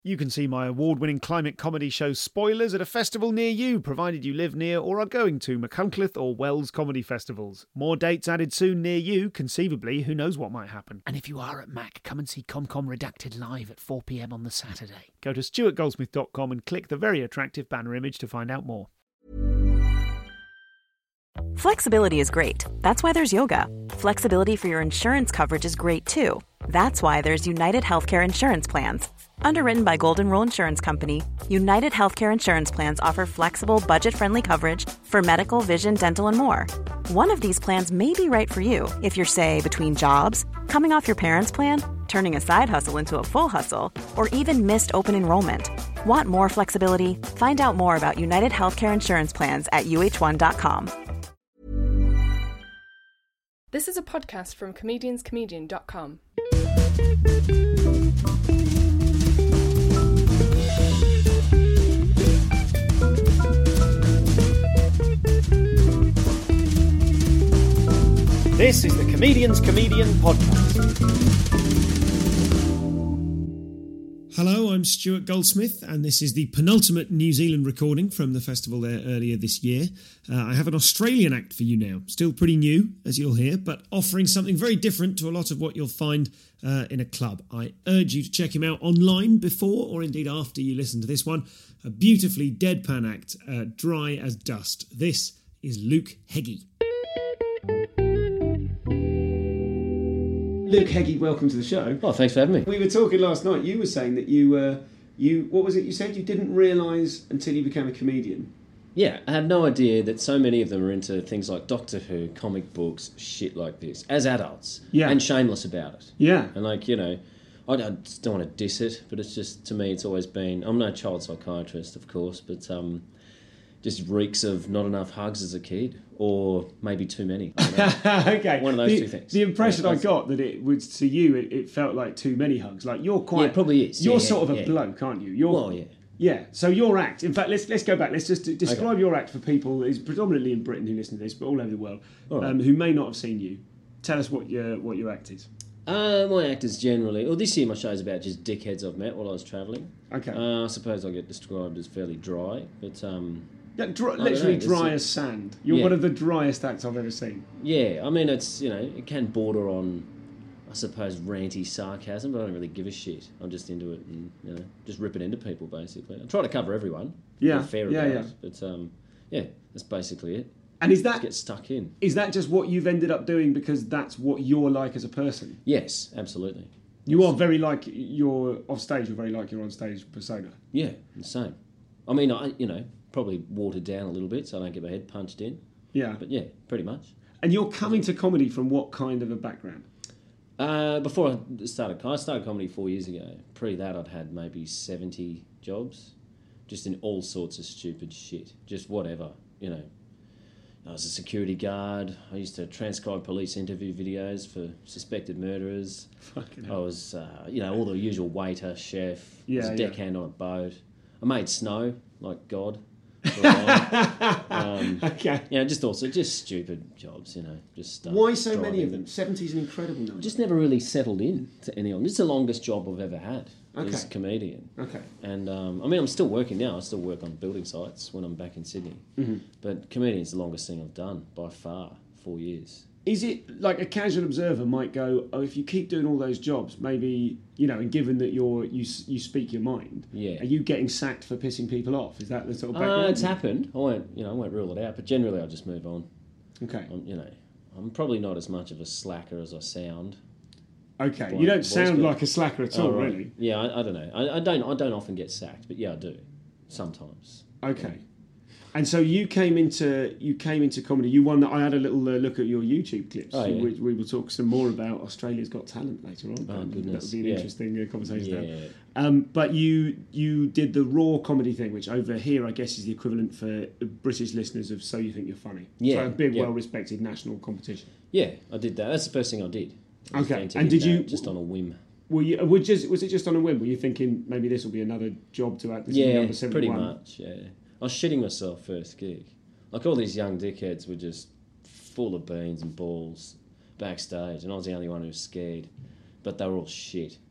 You can see my award-winning climate comedy show Spoilers at a festival near you, provided you live near or are going to Machynlleth or Wells comedy festivals. More dates added soon near you, conceivably, who knows what might happen. And if you are at Mac, come and see ComCom Redacted live at 4 p.m. on the Saturday. Go to stuartgoldsmith.com and click the very attractive banner image to find out more. Flexibility is great. That's why there's yoga. Flexibility for your insurance coverage is great too. That's why there's United Healthcare Insurance Plans. Underwritten by Golden Rule Insurance Company, United Healthcare Insurance Plans offer flexible, budget-friendly coverage for medical, vision, dental, and more. One of these plans may be right for you if you're, say, between jobs, coming off your parents' plan, turning a side hustle into a full hustle, or even missed open enrollment. Want more flexibility? Find out more about United Healthcare Insurance Plans at uh1.com. This is a podcast from comedianscomedian.com. This is the Comedian's Comedian podcast. Hello, I'm Stuart Goldsmith, and this is the penultimate New Zealand recording from the festival there earlier this year. I have an Australian act for you now. Still pretty new, as you'll hear, but offering something very different to a lot of what you'll find in a club. I urge you to check him out online before, or indeed after you listen to this one. A beautifully deadpan act, dry as dust. This is Luke Heggie. Luke Heggie, welcome to the show. Oh, thanks for having me. We were talking last night. You were saying that you what was it you said? You didn't realise until you became a comedian. Yeah, I had no idea that so many of them are into things like Doctor Who, comic books, shit like this, as adults. Yeah. And shameless about it. Yeah. And like, you know, I just don't want to diss it, but it's just, to me, it's always been, I'm no child psychiatrist, of course, but just reeks of not enough hugs as a kid, or maybe too many. I don't know. Okay. One of those two things. The impression I got that it was, to you, it felt like too many hugs. Like, you're quite... Yeah, it probably is. You're sort of a bloke, aren't you? Well, yeah. Yeah, so your act, in fact, let's go back. Let's just describe your act for people, is predominantly in Britain who listen to this, but all over the world, right. Who may not have seen you. Tell us what your act is. My act is generally... Well, this year my show's about just dickheads I've met while I was travelling. Okay. I suppose I get described as fairly dry, but... Yeah, literally dry as sand. You're one of the driest acts I've ever seen. Yeah, I mean, it's, you know, it can border on, I suppose, ranty sarcasm, but I don't really give a shit. I'm just into it and, you know, just rip it into people, basically. I try to cover everyone. Yeah. Fair about it. But, yeah, that's basically it. And is that... Just get stuck in. Is that just what you've ended up doing because that's what you're like as a person? Yes, absolutely. You are very like you're off stage, you're very like your on stage persona. Yeah, the same. I mean, probably watered down a little bit so I don't get my head punched in. Yeah. But yeah, pretty much. And you're coming to comedy from what kind of a background? Before I started comedy 4 years ago. Pre that, I'd had maybe 70 jobs, just in all sorts of stupid shit. Just whatever, you know. I was a security guard. I used to transcribe police interview videos for suspected murderers. Fucking hell. I was, all the usual waiter, chef. I was a deckhand on a boat. I made snow, like God. Okay. Yeah, just stupid jobs, you know. Just stuff. Why so many of them? 70 is an incredible number. Just never really settled in to any of them. This is the longest job I've ever had as a comedian. Okay. And I'm still working now. I still work on building sites when I'm back in Sydney. Mm-hmm. But comedian's the longest thing I've done by far. 4 years. Is it like a casual observer might go, oh, if you keep doing all those jobs, maybe, you know, and given that you speak your mind, are you getting sacked for pissing people off? Is that the sort of background? It's happened. I won't rule it out, but generally I'll just move on. Okay. I'm probably not as much of a slacker as I sound. Okay, you don't sound like a slacker at all, right. Really. Yeah, I don't know. I don't often get sacked, but yeah, I do sometimes. Okay. And so you came into comedy. You won. I had a little look at your YouTube clips. Oh, yeah. We will talk some more about Australia's Got Talent later on. Oh, goodness. That would be an interesting conversation. Yeah. But you did the raw comedy thing, which over here I guess is the equivalent for British listeners of So You Think You're Funny. Yeah. So a big, well-respected national competition. Yeah, I did that. That's the first thing I did. Okay. And did you just on a whim? Was it just on a whim? Were you thinking maybe this will be another job to act? This is number 71? Pretty much. Yeah. I was shitting myself first gig. Like all these young dickheads were just full of beans and balls backstage, and I was the only one who was scared. But they were all shit.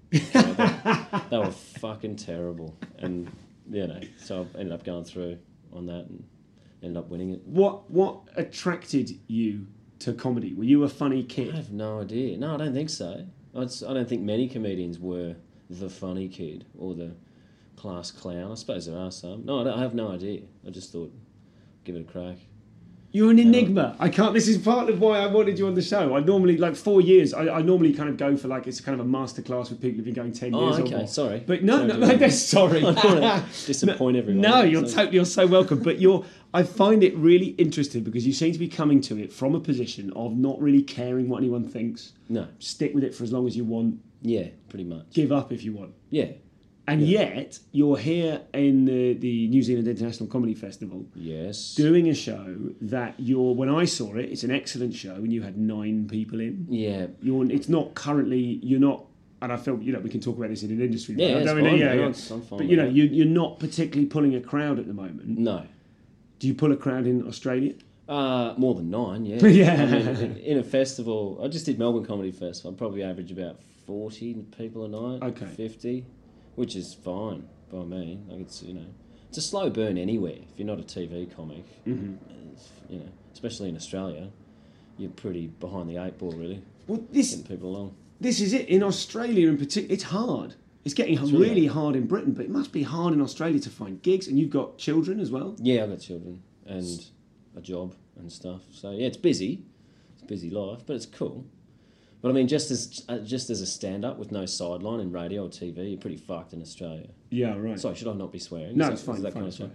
They were fucking terrible. And, so I ended up going through on that and ended up winning it. What attracted you to comedy? Were you a funny kid? I have no idea. No, I don't think so. I don't think many comedians were the funny kid or the class clown. I suppose there are some. No, I have no idea. I just thought, give it a crack. You're an enigma. I can't. This is part of why I wanted you on the show. I normally, 4 years, I normally kind of go for it's kind of a masterclass with people who've been going 10 years or more. Sorry. But no, sorry. I don't want to disappoint everyone. No, you're so welcome. But I find it really interesting because you seem to be coming to it from a position of not really caring what anyone thinks. No. Stick with it for as long as you want. Yeah, pretty much. Give up if you want. Yeah. And yet, you're here in the New Zealand International Comedy Festival. Yes. Doing a show that when I saw it, it's an excellent show, and you had 9 people in. Yeah. It's not currently, you're not, and I feel, we can talk about this in an industry. Yeah, right? it's fine. I'm fine. But, you're not particularly pulling a crowd at the moment. No. Do you pull a crowd in Australia? More than 9, yeah. Yeah. I mean, in a festival, I just did Melbourne Comedy Festival. I probably average about 40 people a night. Okay. 50. Which is fine by me. It's it's a slow burn anywhere. If you're not a TV comic, especially in Australia, you're pretty behind the 8 ball really. Well, getting people along. This is it. In Australia, in particular, it's hard. It's getting really hard in Britain, but it must be hard in Australia to find gigs. And you've got children as well. Yeah, I've got children and a job and stuff. So yeah, it's busy. It's a busy life, but it's cool. But I mean, just as a stand-up with no sideline in radio or TV, you're pretty fucked in Australia. Yeah, right. Sorry, should I not be swearing? No, it's fine.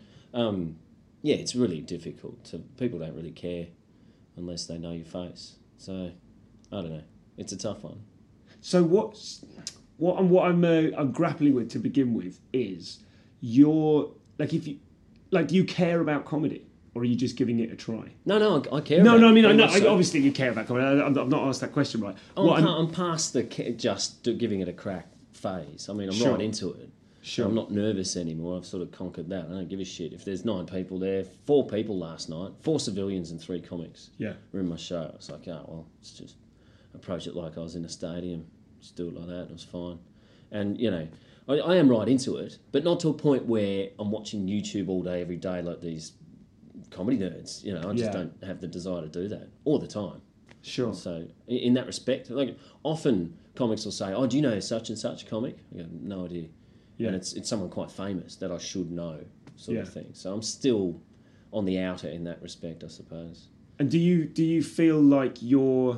Yeah, it's really difficult. People don't really care unless they know your face. So, I don't know. It's a tough one. So what I'm grappling with to begin with is do you care about comedy? Or are you just giving it a try? No, I care. Obviously you care about comedy. I've not asked that question right. I'm past the just giving it a crack phase. I mean, I'm right into it. Sure. I'm not nervous anymore. I've sort of conquered that. I don't give a shit. If there's 9 people there, 4 people last night, 4 civilians and 3 comics were in my show. I was like, let's just approach it like I was in a stadium. Just do it like that. And it was fine. And, I am right into it, but not to a point where I'm watching YouTube all day, every day, like these comedy nerds. I just don't have the desire to do that all the time. Sure. So in that respect, often comics will say, "Oh, do you know such and such comic?" I go, "No idea." Yeah. And it's someone quite famous that I should know, sort of thing. So I'm still on the outer in that respect, I suppose. And do you feel like you're?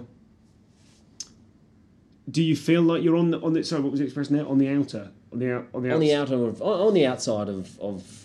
Do you feel like you're on the sorry, what was the expression there? On the outer, on the outside of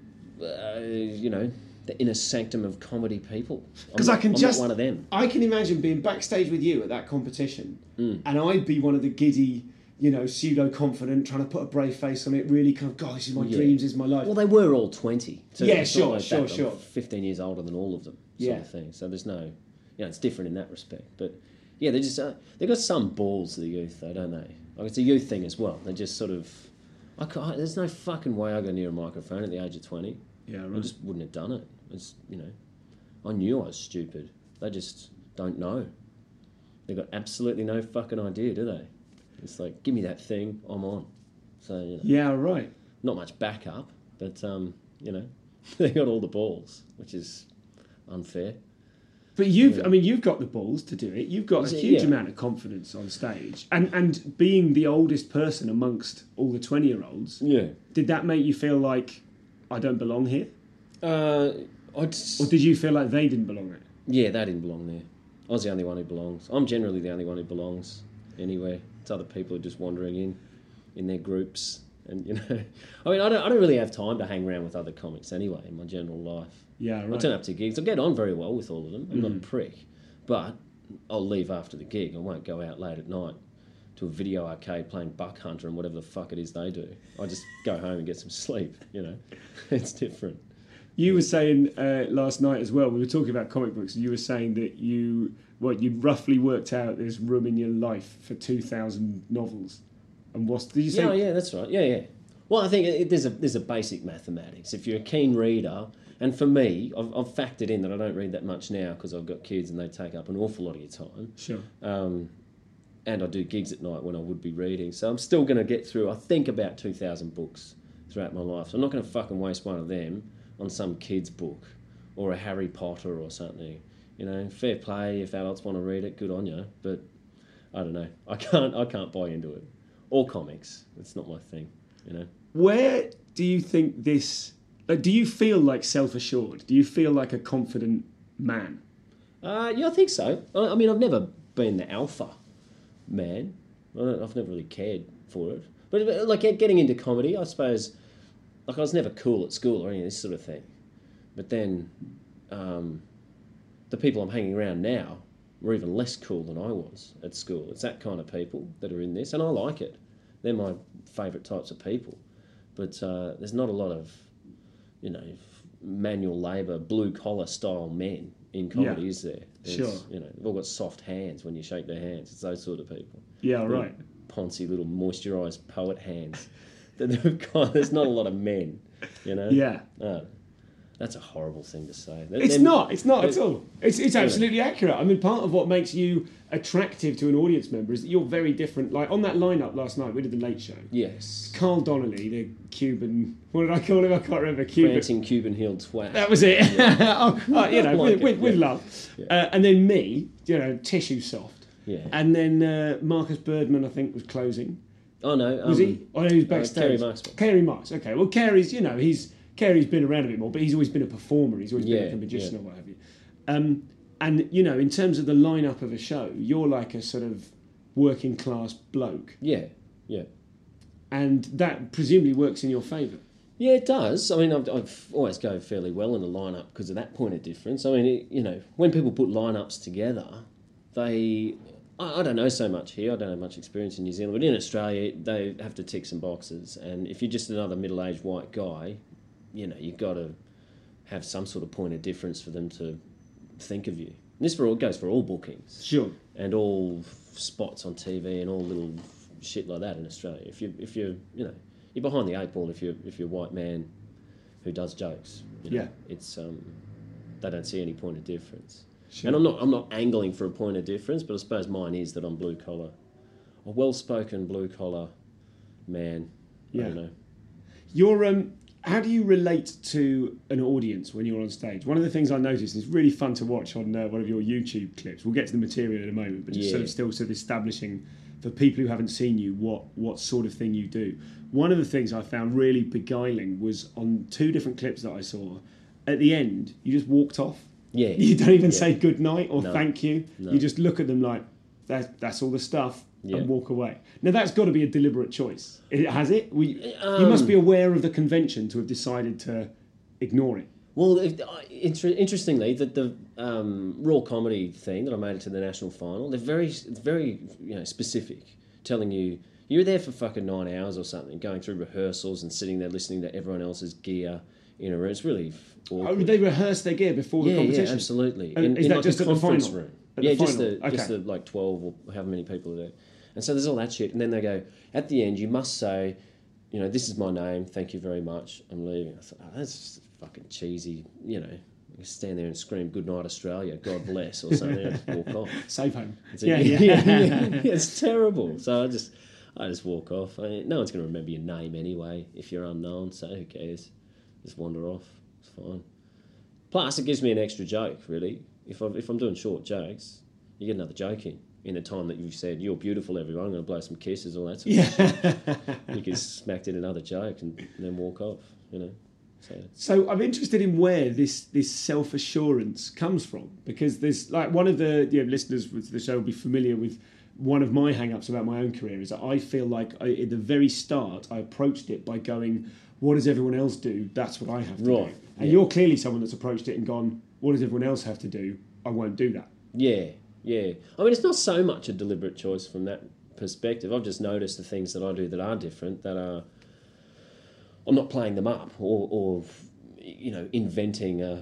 the inner sanctum of comedy people. Because I'm not one of them. I can imagine being backstage with you at that competition, and I'd be one of the giddy, pseudo-confident, trying to put a brave face on it, really kind of, God, this is my dreams, this is my life. Well, they were all 20. So sure. I'm 15 years older than all of them, sort of thing. So there's no, it's different in that respect. But, yeah, they just, they've got some balls, the youth, though, don't they? It's a youth thing as well. They just sort of, there's no fucking way I go near a microphone at the age of 20. Yeah, right. I just wouldn't have done it. I knew I was stupid. They just don't know. They've got absolutely no fucking idea, do they? It's like, give me that thing, I'm on. So, yeah, right. Not much backup, but, they got all the balls, which is unfair. But you've got the balls to do it. You've got a huge amount of confidence on stage. And being the oldest person amongst all the 20-year-olds, did that make you feel like, I don't belong here? Or did you feel like they didn't belong there? Yeah, they didn't belong there. I was the only one who belongs. I'm generally the only one who belongs anywhere. It's other people are just wandering in their groups. And, I don't really have time to hang around with other comics anyway in my general life. Yeah, right. I turn up to gigs. I get on very well with all of them. I'm not a prick. But I'll leave after the gig. I won't go out late at night to a video arcade playing Buck Hunter and whatever the fuck it is they do. I just go home and get some sleep, It's different. You were saying last night as well, we were talking about comic books, and you were saying that you roughly worked out there's room in your life for 2,000 novels. And did you say? Yeah, that's right. Yeah. Well, I think there's a basic mathematics. If you're a keen reader, and for me, I've factored in that I don't read that much now because I've got kids and they take up an awful lot of your time. Sure. and I do gigs at night when I would be reading. So I'm still going to get through, I think, about 2,000 books throughout my life. So I'm not going to fucking waste one of them on some kid's book or a Harry Potter or something. You know, fair play if adults want to read it, good on you. But I don't know. I can't buy into it. Or comics. It's not my thing, you know. Where do you think this... do you feel like self-assured? Do you feel like a confident man? Yeah, I think so. I mean, I've never been the alpha man. I've never really cared for it. But like getting into comedy, I suppose, like I was never cool at school or any of this sort of thing. But then the people I'm hanging around now were even less cool than I was at school. It's that kind of people that are in this, and I like it. They're my favourite types of people. But there's not a lot of, you know, manual labour, blue-collar style men in comedy, is there? Sure. You know, they've all got soft hands when you shake their hands. It's those sort of people. Yeah, right. Poncy little moisturised poet hands. There's not a lot of men, you know? Yeah. That's a horrible thing to say. It's not at all. It's absolutely accurate. I mean, part of what makes you attractive to an audience member is that you're very different. Like, on that lineup last night, we did The Late Show. Yes. Carl Donnelly, the Cuban... What did I call him? I can't remember. Prancing Cuban-heeled twat. That was it. You know, like with love. Yeah. And then me, you know, tissue soft. Yeah. And then Marcus Birdman, I think, was closing. Oh, no. Was he? Oh, no, he was backstage. Kerry Marks. Okay, well, Kerry's, you know, Kerry's been around a bit more, but he's always been a performer. He's always been like a magician or what have you. And, you know, in terms of the lineup of a show, you're like a sort of working class bloke. Yeah. And that presumably works in your favour. Yeah, it does. I mean, I've always go fairly well in the lineup because of that point of difference. I mean, you know, when people put lineups together, I don't know so much here. I don't have much experience in New Zealand, but in Australia, they have to tick some boxes. And if you're just another middle-aged white guy, you know, you've got to have some sort of point of difference for them to think of you. And this goes for all bookings. Sure. And all spots on TV and all little shit like that in Australia. If you're you know, you're behind the eight ball if you're a white man who does jokes. You know? Yeah. It's they don't see any point of difference. Sure. And I'm not angling for a point of difference, but I suppose mine is that I'm blue collar, a well-spoken blue collar man. Yeah. I don't know. You're how do you relate to an audience when you're on stage? One of the things I noticed, is really fun to watch on one of your YouTube clips. We'll get to the material in a moment, but just sort of establishing for people who haven't seen you what sort of thing you do. One of the things I found really beguiling was on two different clips that I saw. At the end, you just walked off. Yeah. You don't even say good night or thank you. No. You just look at them like, that's all the stuff, Yeah. and walk away. Now, that's got to be a deliberate choice. Has it? You must be aware of the convention to have decided to ignore it. Well, interestingly, the Raw Comedy thing that I made it to the national final, they're very specific, telling you you're there for fucking 9 hours or something, going through rehearsals and sitting there listening to everyone else's gear in a room. It's really awkward. Oh, they rehearse their gear before the competition? Yeah, absolutely. Is that like just a at the conference final? room. At Yeah, the just final? the like 12 or however many people are there. And so there's all that shit. And then they go, at the end, you must say, you know, this is my name, thank you very much, I'm leaving. I thought, that's just fucking cheesy, you know. You stand there and scream, good night, Australia, God bless, or something, and just walk off. Safe home. Yeah, it's terrible. So I just walk off. I mean, no one's going to remember your name anyway if you're unknown, so who cares? Just wander off. It's fine. Plus, it gives me an extra joke, really. If I'm doing short jokes, you get another joke in the time that you've said, you're beautiful, everyone, I'm going to blow some kisses, all that sort of stuff. You get smacked in another joke and then walk off, you know. So I'm interested in where this self-assurance comes from, because there's like one of the listeners with the show will be familiar with one of my hang-ups about my own career is that I feel like at the very start I approached it by going, what does everyone else do? That's what I have to do. And you're clearly someone that's approached it and gone, what does everyone else have to do? I won't do that. Yeah. I mean, it's not so much a deliberate choice from that perspective. I've just noticed the things that I do that are different, that are... I'm not playing them up or you know, inventing a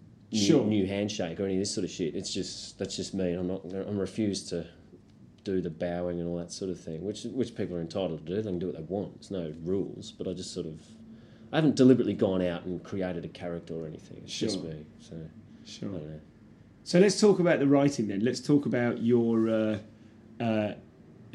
new handshake or any of this sort of shit. That's just me. I'm refused to do the bowing and all that sort of thing, which people are entitled to do. They can do what they want. There's no rules. But I haven't deliberately gone out and created a character or anything. It's just me. So sure. I don't know. So let's talk about the writing then. Let's talk about your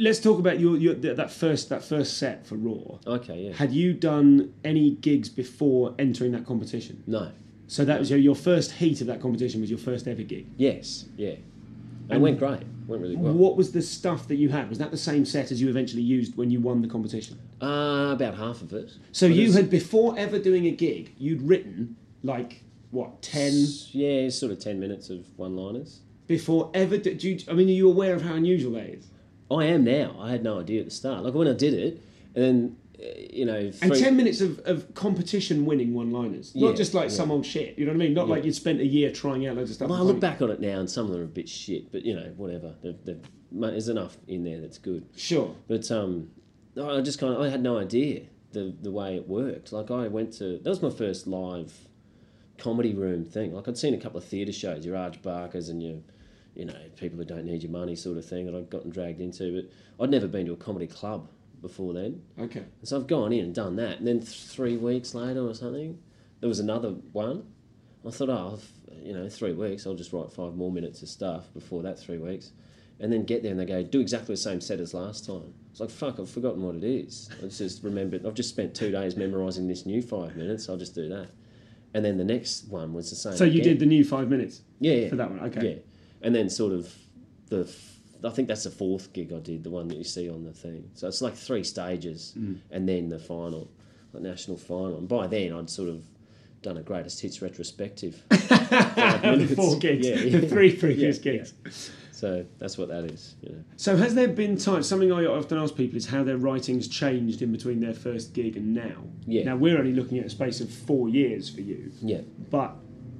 let's talk about that first set for Raw. Okay, yeah. Had you done any gigs before entering that competition? No. So that was your first heat of that competition was your first ever gig? Yes, yeah. And it went great. It went really well. What was the stuff that you had? Was that the same set as you eventually used when you won the competition? About half of it. So you had, before ever doing a gig, you'd written, like, what, 10? Yeah, sort of 10 minutes of one-liners. Before ever... are you aware of how unusual that is? I am now. I had no idea at the start. Like, when I did it, and then... And 10 minutes of competition winning one-liners. Not just like some old shit, you know what I mean? Not like you'd spent a year trying out loads of stuff. Well, I look back on it now and some of them are a bit shit, but, whatever. There's enough in there that's good. Sure. But I had no idea the way it worked. Like, that was my first live comedy room thing. Like, I'd seen a couple of theatre shows, your Arj Barkers and your... people who don't need your money sort of thing that I'd gotten dragged into, but I'd never been to a comedy club before then. Okay. And so I've gone in and done that. And then 3 weeks later or something, there was another one. I thought, 3 weeks, I'll just write 5 more minutes of stuff before that 3 weeks. And then get there and they go, do exactly the same set as last time. It's like, fuck, I've forgotten what it is. I just remembered, I've just spent 2 days memorising this new 5 minutes, I'll just do that. And then the next one was the same. So you did the new 5 minutes? Yeah. For that one, okay. Yeah. And then sort of I think that's the 4th gig I did, the one that you see on the thing. So it's like 3 stages and then the final, the national final. And by then I'd sort of done a greatest hits retrospective. The 4 gigs, the 3 previous gigs. Yeah. So that's what that is. So has there been times, something I often ask people is how their writing's changed in between their first gig and now. Yeah. Now we're only looking at a space of 4 years for you. Yeah. But,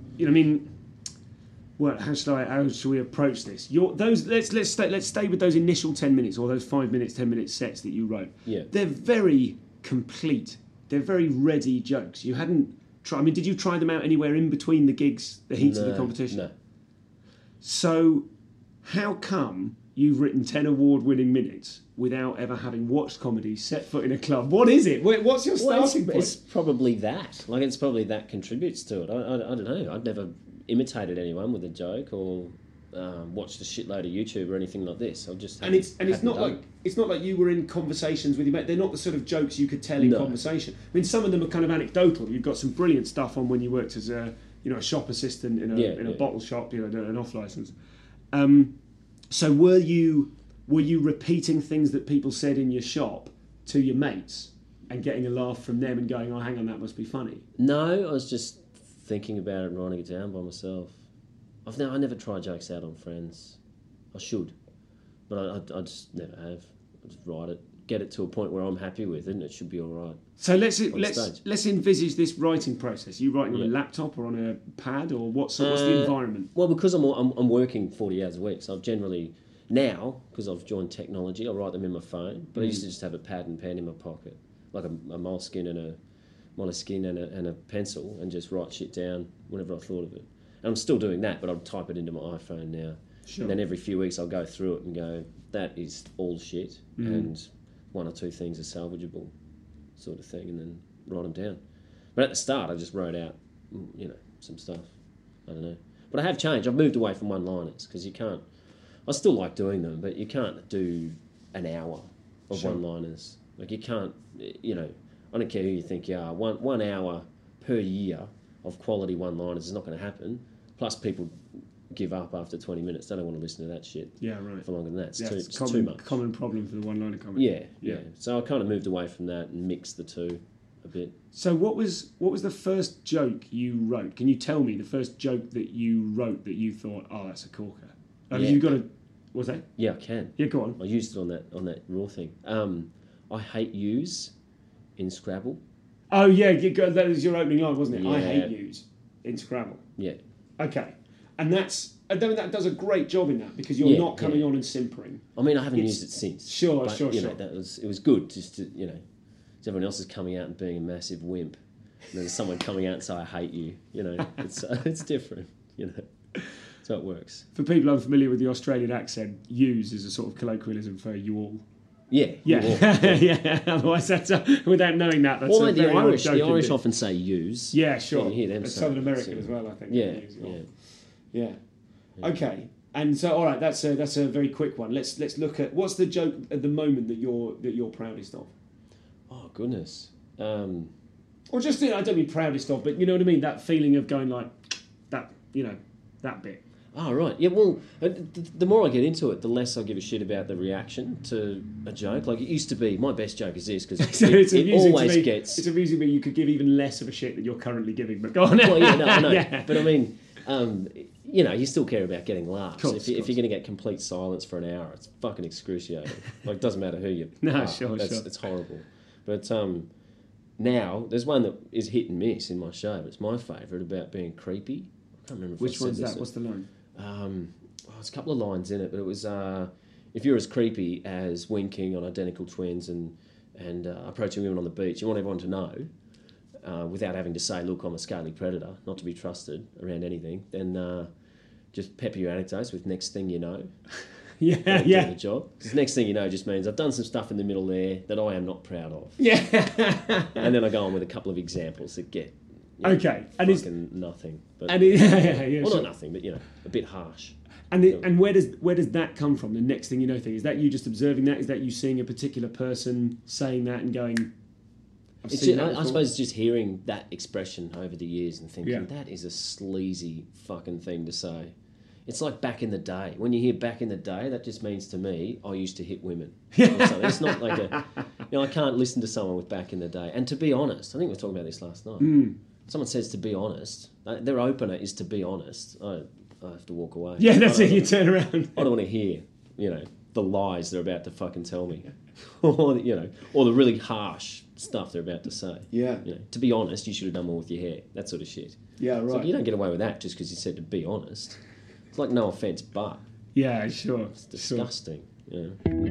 well, how should we approach this? Let's stay with those initial 10 minutes or those 5 minutes, 10 minute sets that you wrote. Yeah. They're very complete. They're very ready jokes. You hadn't tried. Did you try them out anywhere in between the gigs, the heats of the competition? No. So, how come you've written 10 award-winning minutes without ever having watched comedy, set foot in a club? What is it? What's your starting point? It's probably that. Like, it's probably that contributes to it. I don't know. I'd never imitated anyone with a joke or watched a shitload of YouTube or anything like this. It's not like you were in conversations with your mate. They're not the sort of jokes you could tell in conversation. Some of them are kind of anecdotal. You've got some brilliant stuff on when you worked as a shop assistant in a bottle shop, an off license. So were you repeating things that people said in your shop to your mates and getting a laugh from them and going, oh, hang on, that must be funny? No, I was just thinking about it and writing it down by myself. I never try jokes out on friends. I should, but I just never have. I just write it, get it to a point where I'm happy with it, and it should be all right. So let's envisage this writing process. Are you writing on a laptop or on a pad, or what's the environment? Well, because I'm working 40 hours a week, so I've generally now, because I've joined technology, I write them in my phone. But I used to just have a pad and pen in my pocket, like a Moleskine and a pencil, and just write shit down whenever I thought of it. And I'm still doing that, but I'll type it into my iPhone now. Sure. And then every few weeks I'll go through it and go, that is all shit, and 1 or 2 things are salvageable, sort of thing, and then write them down. But at the start I just wrote out, some stuff. I don't know. But I have changed. I've moved away from one-liners, because you can't... I still like doing them, but you can't do an hour of one-liners. Like, you can't, I don't care who you think you are. 1 hour per year of quality one-liners is not going to happen. Plus, people give up after 20 minutes. They don't want to listen to that shit. Yeah, right. For longer than that. It's too much. Common problem for the one-liner comedy. Yeah. So I kind of moved away from that and mixed the two a bit. So what was the first joke you wrote? Can you tell me the first joke that you wrote that you thought, oh, that's a corker? You've got to... What's that? Yeah, I can. Yeah, go on. I used it on that Raw thing. I hate yous in Scrabble. Oh, yeah, that was your opening line, wasn't it? Yeah. I hate yous in Scrabble. Yeah. Okay. And that does a great job in that, because you're not coming on and simpering. I mean, I haven't used it since. Sure. It was good just to, everyone else is coming out and being a massive wimp. And there's someone coming out and say, I hate you. It's different, So it works. For people unfamiliar with the Australian accent, yous is a sort of colloquialism for you all. Yeah. Yeah. Otherwise, without knowing that, that's the Irish often say yous. Yeah, sure. You hear them Southern American as well, I think. Yeah. Okay. And so, all right, that's a very quick one. Let's look at what's the joke at the moment that you're proudest of. Oh goodness. Or just, I don't mean proudest of, but you know what I mean. That feeling of going like that, that bit. Oh, right. Yeah, well, the more I get into it, the less I give a shit about the reaction to a joke. Like, it used to be, my best joke is this, because so it always gets... It's amusing me you could give even less of a shit than you're currently giving, but go on. Well, yeah, no, I know. Yeah. But I mean, you still care about getting laughs. Course, if you're going to get complete silence for an hour, it's fucking excruciating. Like, it doesn't matter who you... No, sure. It's horrible. But now, there's one that is hit and miss in my show, but it's my favourite, about being creepy. I can't remember if Which I one's said that? this. What's the line? There's a couple of lines in it, but it was if you're as creepy as winking on identical twins and approaching women on the beach, you want everyone to know without having to say, look, I'm a scaly predator, not to be trusted around anything, then just pepper your anecdotes with next thing you know. Yeah. The job. Because next thing you know just means I've done some stuff in the middle there that I am not proud of. Yeah. And then I go on with a couple of examples that get okay, and fucking nothing. But, well, not nothing, but a bit harsh. And where does that come from? The next thing you know thing, is that you just observing that? Is that you seeing a particular person saying that and going? I suppose it's just hearing that expression over the years and thinking that is a sleazy fucking thing to say. It's like back in the day. When you hear back in the day, that just means to me, I used to hit women. It's not like I can't listen to someone with back in the day. And to be honest, I think we were talking about this last night. Someone says to be honest, their opener is to be honest. I have to walk away. Yeah, that's it. You turn around. I don't want to hear, the lies they're about to fucking tell me, or the really harsh stuff they're about to say. Yeah. To be honest, you should have done more with your hair. That sort of shit. Yeah, right. It's like, you don't get away with that just because you said to be honest. It's like, no offence, but yeah, sure. It's disgusting. Sure.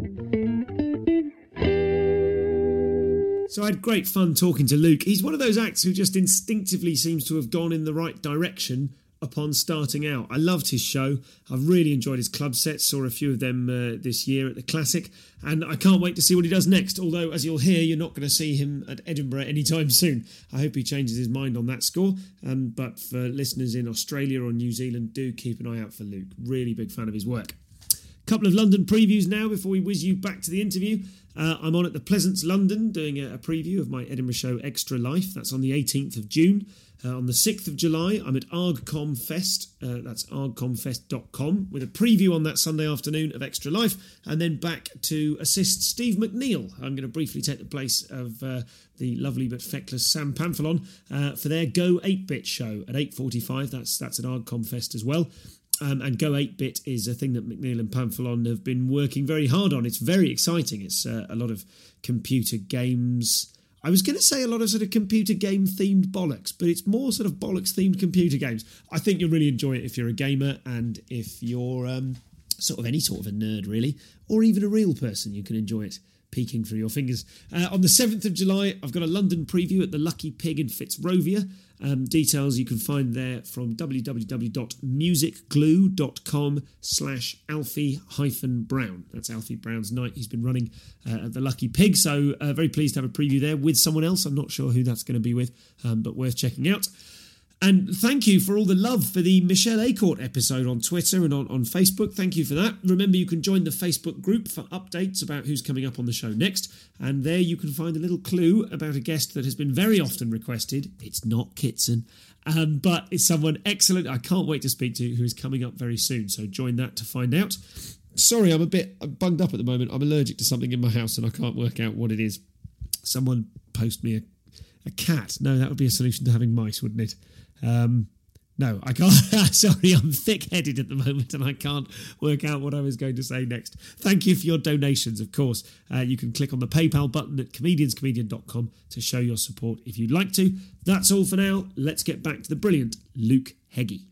So I had great fun talking to Luke. He's one of those acts who just instinctively seems to have gone in the right direction upon starting out. I loved his show. I've really enjoyed his club sets, saw a few of them this year at the Classic, and I can't wait to see what he does next, although, as you'll hear, you're not going to see him at Edinburgh anytime soon. I hope he changes his mind on that score, but for listeners in Australia or New Zealand, do keep an eye out for Luke. Really big fan of his work. Couple of London previews now before we whiz you back to the interview. I'm on at the Pleasance London doing a preview of my Edinburgh show Extra Life. That's on the 18th of June. On the 6th of July, I'm at ArgCom Fest. That's argcomfest.com, with a preview on that Sunday afternoon of Extra Life, and then back to assist Steve McNeil. I'm going to briefly take the place of the lovely but feckless Sam Pamphilon for their Go 8-Bit show at 8:45. That's at ArgCom Fest as well. And Go 8-Bit is a thing that McNeil and Pamphilon have been working very hard on. It's very exciting. It's a lot of computer games. I was going to say a lot of sort of computer game themed bollocks, but it's more sort of bollocks themed computer games. I think you'll really enjoy it if you're a gamer and if you're sort of any sort of a nerd, really, or even a real person. You can enjoy it peeking through your fingers. On the 7th of July, I've got a London preview at the Lucky Pig in Fitzrovia. Details you can find there from www.musicglue.com/Alfie-Brown. That's Alfie Brown's night he's been running at the Lucky Pig. So very pleased to have a preview there with someone else. I'm not sure who that's going to be with, but worth checking out. And thank you for all the love for the Michelle Acourt episode on Twitter and on Facebook. Thank you for that. Remember, you can join the Facebook group for updates about who's coming up on the show next. And there you can find a little clue about a guest that has been very often requested. It's not Kitson, but it's someone excellent I can't wait to speak to, who is coming up very soon. So join that to find out. Sorry, I'm bunged up at the moment. I'm allergic to something in my house and I can't work out what it is. Someone post me a cat. No, that would be a solution to having mice, wouldn't it? No, I can't. Sorry, I'm thick-headed at the moment and I can't work out what I was going to say next. Thank you for your donations, of course. You can click on the PayPal button at comedianscomedian.com to show your support if you'd like to. That's all for now. Let's get back to the brilliant Luke Heggie.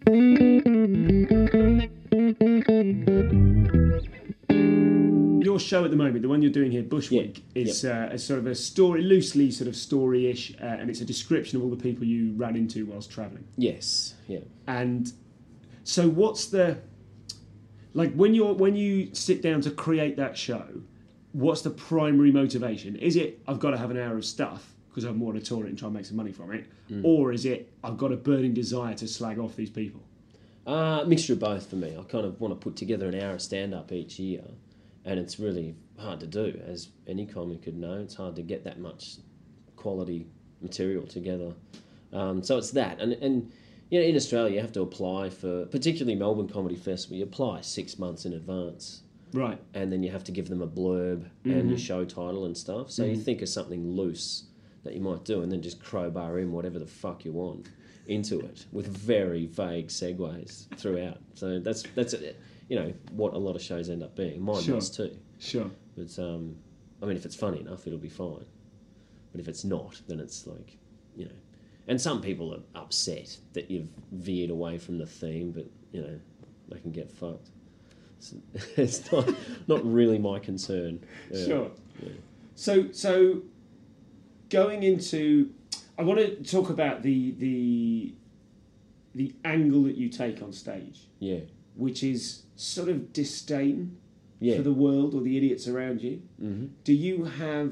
Your show at the moment, the one you're doing here, Bushweek, is a sort of a story, loosely sort of story-ish, and it's a description of all the people you ran into whilst travelling. Yes, yeah. And so what's the... Like, when you sit down to create that show, what's the primary motivation? Is it, I've got to have an hour of stuff, because I want to tour it and try and make some money from it? Or is it, I've got a burning desire to slag off these people? Mixture of both for me. I kind of want to put together an hour of stand-up each year, and it's really hard to do, as any comic could know. It's hard to get that much quality material together. So it's that. And you know, in Australia, you have to apply for, particularly Melbourne Comedy Festival, you apply 6 months in advance. Right. And then you have to give them a blurb and your show title and stuff. So you think of something loose that you might do and then just crowbar in whatever the fuck you want into it with very vague segues throughout. So that's you know, what a lot of shows end up being. Mine was too. Sure. But I mean, if it's funny enough, it'll be fine. But if it's not, then it's like, you know. And some people are upset that you've veered away from the theme, but you know, they can get fucked. It's not really my concern. Yeah. Sure. Yeah. So going into, I want to talk about the angle that you take on stage. Yeah. Which is sort of disdain Yeah. for the world or the idiots around you. Mm-hmm. Do you have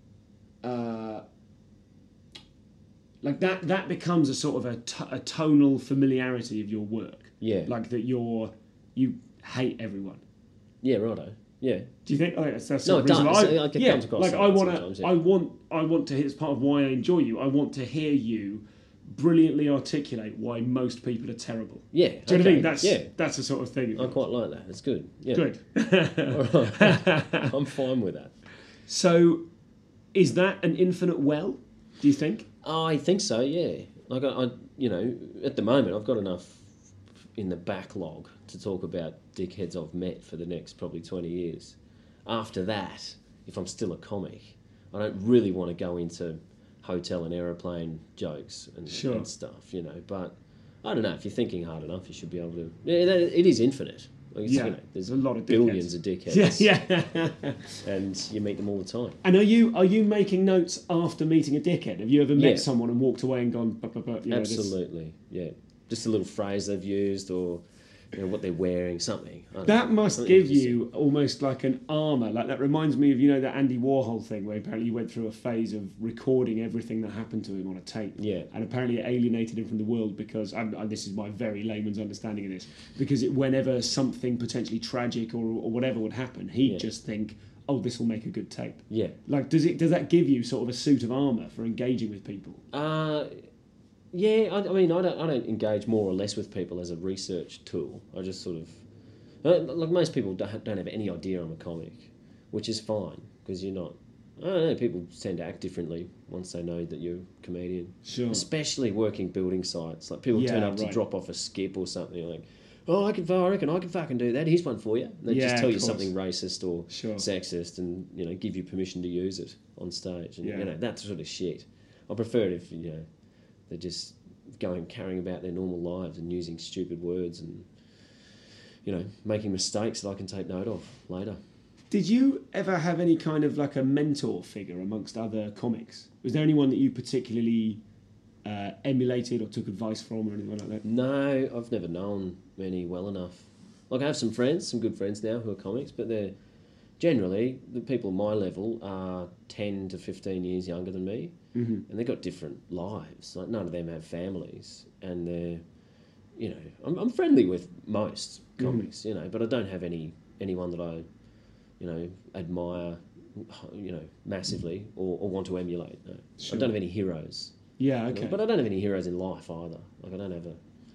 like that becomes a sort of a tonal familiarity of your work? Yeah. Like that you hate everyone. Yeah, righto. Yeah. Do you think? Oh, that's No, it does. It yeah, comes across like like I that want to. sometimes, yeah. I want to. It's part of why I enjoy you. I want to hear you brilliantly articulate why most people are terrible. Yeah. Do you know what I okay, mean? That's the sort of thing. I quite like that. It's good. Yeah. Good. All right. I'm fine with that. So, is that an infinite well? Do you think? I think so. Yeah. Like I you know, at the moment I've got enough in the backlog to talk about dickheads I've met for the next probably 20 years. After that, if I'm still a comic, I don't really want to go into hotel and aeroplane jokes and stuff, you know. But I don't know, if you're thinking hard enough, you should be able to. Yeah, it is infinite. Like, Yeah, you know, there's a lot of billions of dickheads. Yeah. And you meet them all the time. And are you making notes after meeting a dickhead? Have you ever met Yeah. someone and walked away and gone, you know, Absolutely, yeah. Just a little phrase they've used, or you know, what they're wearing, something. I don't That know, must something give interesting. you almost like an armour. Like that reminds me of, you know, that Andy Warhol thing where apparently he went through a phase of recording everything that happened to him on a tape. Yeah. And apparently it alienated him from the world because, and this is my very layman's understanding of this, because whenever something potentially tragic or whatever would happen, he'd just think, oh, this will make a good tape. Yeah. Like, does that give you sort of a suit of armour for engaging with people? Yeah, I mean, I don't engage more or less with people as a research tool. I just sort of, like most people don't have any idea I'm a comic, which is fine, because you're not, I don't know, people tend to act differently once they know that you're a comedian. Sure. Especially working building sites. Like people turn up to right. drop off a skip or something, like, oh, I reckon I can fucking do that. Here's one for you. And they just tell of you course. something racist or Sexist and, you know, give you permission to use it on stage. And, Yeah. you know, that sort of shit. I prefer it if, you know, they're just carrying about their normal lives and using stupid words and, you know, making mistakes that I can take note of later. Did you ever have any kind of like a mentor figure amongst other comics? Was there anyone that you particularly emulated or took advice from or anything like that? No, I've never known many well enough. Like, I have some good friends now who are comics, but they're generally, the people my level are 10 to 15 years younger than me, and they've got different lives. Like, none of them have families, and they're, you know, I'm friendly with most comics, you know, but I don't have anyone that I, you know, admire, you know, massively or want to emulate. No. Sure. I don't have any heroes. Yeah, You okay. know, but I don't have any heroes in life either. Like, I don't have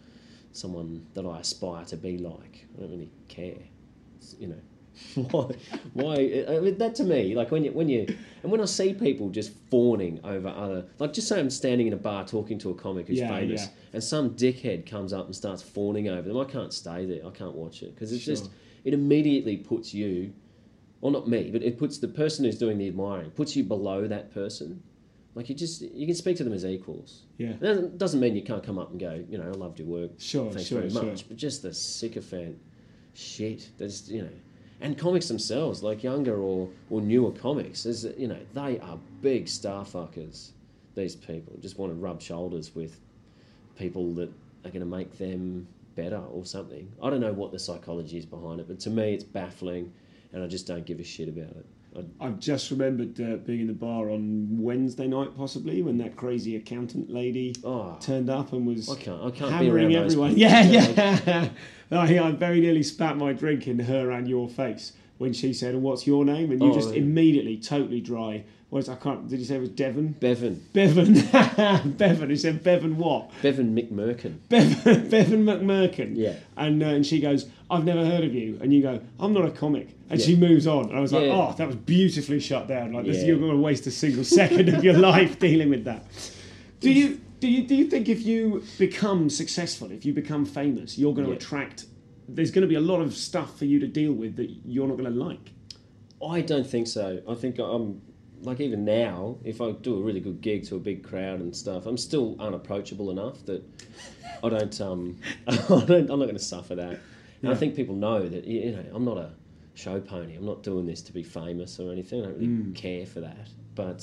someone that I aspire to be like. I don't really care. It's, you know, why? I mean, that to me, like when I see people just fawning over other, like just say I'm standing in a bar talking to a comic who's famous, and some dickhead comes up and starts fawning over them. I can't stay there. I can't watch it because it's just, it immediately puts you, well, not me, but it puts the person who's doing the admiring, puts you below that person. Like, you can speak to them as equals. Yeah. That doesn't mean you can't come up and go, you know, I loved your work. Sure, Thanks sure, very sure. much. But just the sycophant shit. There's, you know, and comics themselves, like younger or newer comics, there's, you know, they are big star fuckers. These people just want to rub shoulders with people that are going to make them better or something. I don't know what the psychology is behind it, but to me it's baffling, and I just don't give a shit about it. I've just remembered being in the bar on Wednesday night, possibly, when that crazy accountant lady turned up and was I can't hammering be around everyone. those Yeah. I very nearly spat my drink in her and your face when she said, "What's your name?" And you just immediately, totally dry. Did you say it was Devon? Bevan. Bevan. He said, Bevan what? Bevan McMurkin. Bevan McMurkin. Yeah. And she goes, "I've never heard of you." And you go, "I'm not a comic." And she moves on. And I was like, "Oh, that was beautifully shut down. Like this, you're going to waste a single second of your life dealing with that." Do you think if you become successful, if you become famous, you're going to attract? There's going to be a lot of stuff for you to deal with that you're not going to like. I don't think so. I think I'm like, even now, if I do a really good gig to a big crowd and stuff, I'm still unapproachable enough that I don't. I'm not going to suffer that. And I think people know that, you know, I'm not a show pony. I'm not doing this to be famous or anything. I don't really care for that. But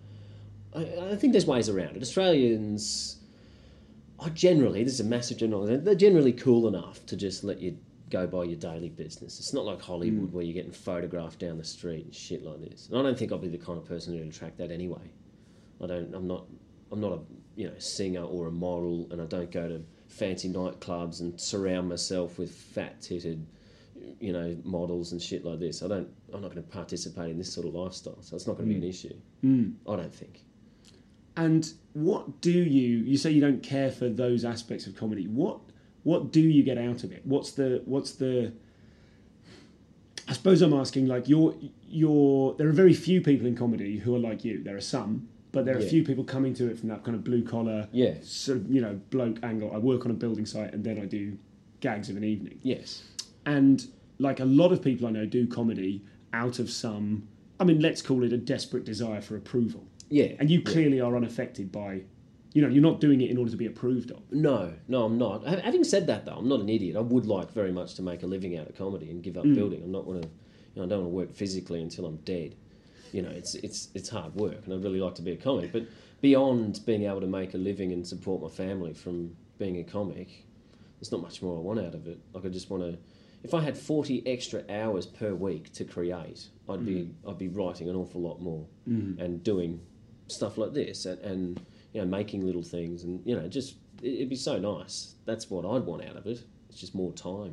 I think there's ways around it. Australians are generally, this is a massive generalisation, they're generally cool enough to just let you go by your daily business. It's not like Hollywood where you're getting photographed down the street and shit like this. And I don't think I'll be the kind of person who'd attract that anyway. I'm not a singer or a model, and I don't go to fancy nightclubs and surround myself with fat-titted, models and shit like this. I'm not going to participate in this sort of lifestyle, so it's not going to be an issue. I don't think. And what do you say you don't care for those aspects of comedy? What do you get out of it? What's the I suppose I'm asking, like, there are very few people in comedy who are like you. There are some, but there are a few people coming to it from that kind of blue collar, sort of, bloke angle. I work on a building site and then I do gags of an evening. Yes. And like a lot of people I know do comedy out of some, let's call it a desperate desire for approval. Yeah. And you clearly are unaffected by, you're not doing it in order to be approved of. No, I'm not. Having said that, though, I'm not an idiot. I would like very much to make a living out of comedy and give up building. I don't want to work physically until I'm dead. It's hard work, and I'd really like to be a comic. But beyond being able to make a living and support my family from being a comic, there's not much more I want out of it. Like, I just want to. If I had 40 extra hours per week to create, I'd be writing an awful lot more and doing stuff like this and making little things and it'd be so nice. That's what I'd want out of it. It's just more time.